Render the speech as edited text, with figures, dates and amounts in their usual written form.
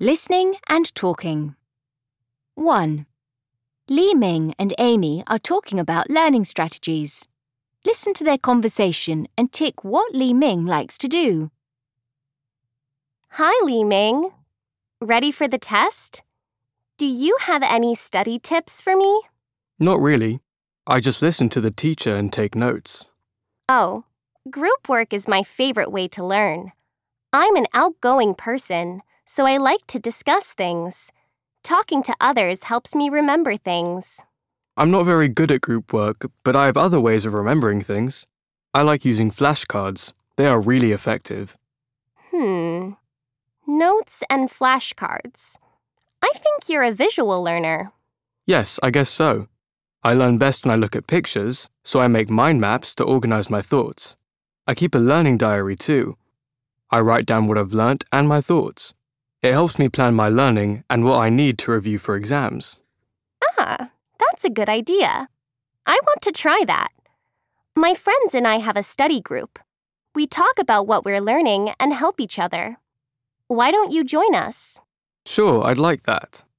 Listening and talking. 1. Li Ming and Amy are talking about learning strategies. Listen to their conversation and tick what Li Ming likes to do. Hi, Li Ming. Ready for the test? Do you have any study tips for me? Not really. I just listen to the teacher and take notes. Oh, group work is my favorite way to learn. I'm an outgoing person, so I like to discuss things. Talking to others helps me remember things. I'm not very good at group work, but I have other ways of remembering things. I like using flashcards. They are really effective. Notes and flashcards. I think you're a visual learner. Yes, I guess so. I learn best when I look at pictures, so I make mind maps to organize my thoughts. I keep a learning diary too. I write down what I've learnt and my thoughts. It helps me plan my learning and what I need to review for exams. That's a good idea. I want to try that. My friends and I have a study group. We talk about what we're learning and help each other. Why don't you join us? Sure, I'd like that.